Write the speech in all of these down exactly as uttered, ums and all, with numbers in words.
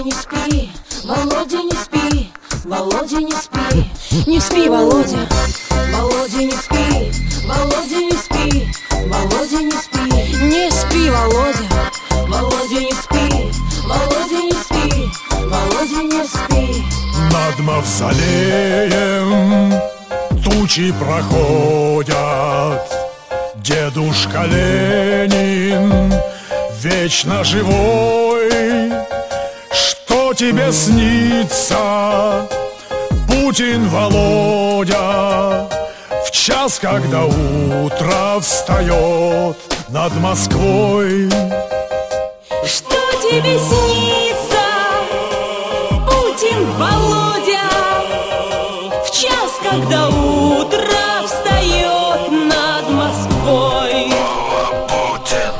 Володя, не спи, Володя, не спи, Володя, не спи, не спи, Володя. Володя, не спи, Володя, не спи, Володя, не спи, не спи, Володя. Володя, не спи, Володя, не спи, Володя, не спи. Над мавзолеем тучи проходят. Дедушка Ленин вечно живой. Что тебе снится, Путин Володя, в час, когда утро встает над Москвой? Что тебе снится, Путин Володя, в час, когда утро встает над Москвой? Путин,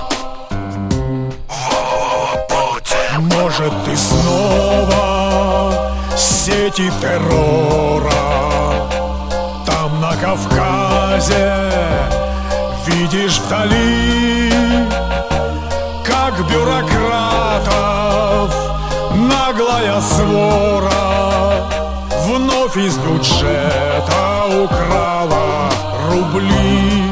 Путин. Может, ты снова сети террора там на Кавказе видишь вдали, как бюрократов наглая свора вновь из бюджета украла рубли.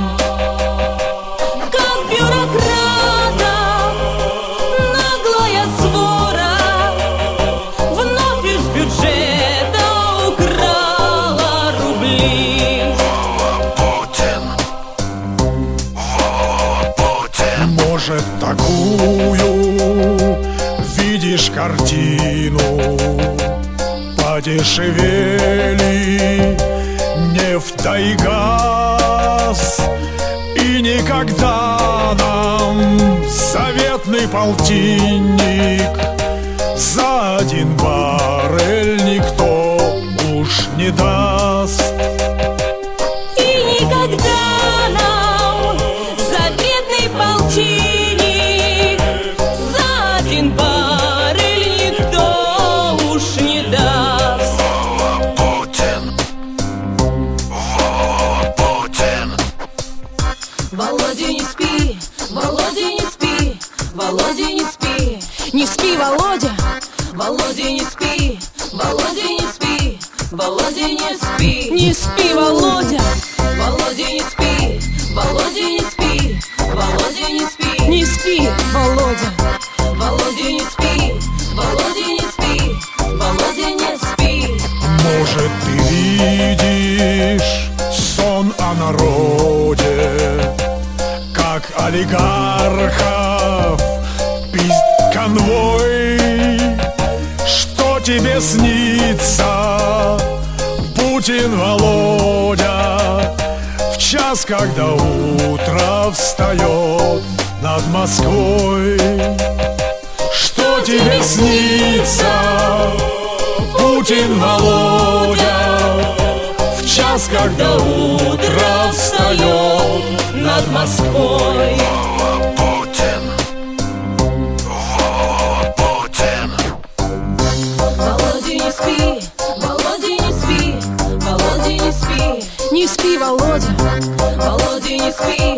Как бюрократов наглая свора вновь из бюджета украла рубли. Путин, Путин. Может, такую видишь картину? Подешевели нефть и газ, и никогда нам заветный полтинник за один баррель никто уж не даст. И никогда нам заветный полтинник за один баррель никто уж не даст. Путин, Путин. Володя, не спи, Володя, не спи, Володя, не спи, не спи, Володя. Володя, не спи, Володя, не спи, Володя, не спи, не спи, Володя. Володя, не спи, Володя, не спи, Володя, не спи, не спи, Володя. Володя, не спи, Володя, не спи, Володя, не спи. Может, ты видишь сон о народе, как олигархов пиздит конвой? Что тебе снится, Путин Володя, в час, когда утро встает над Москвой? Что тебе снится, Путин Володя, в час, когда утро встает над Москвой? Путин, Путин. Володя, не спи, Володя, не спи, Володя, не спи, не спи, Володя. Володя, не спи,